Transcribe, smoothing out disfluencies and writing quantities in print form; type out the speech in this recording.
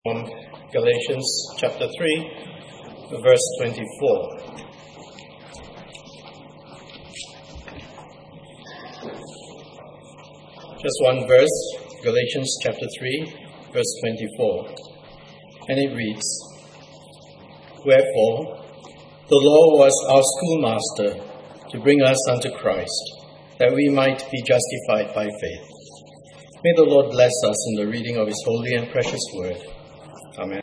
From Galatians chapter 3, verse 24. Just one verse, Galatians chapter 3, verse 24. And it reads, "Wherefore, the law was our schoolmaster to bring us unto Christ, that we might be justified by faith." May the Lord bless us in the reading of His holy and precious word. Amen.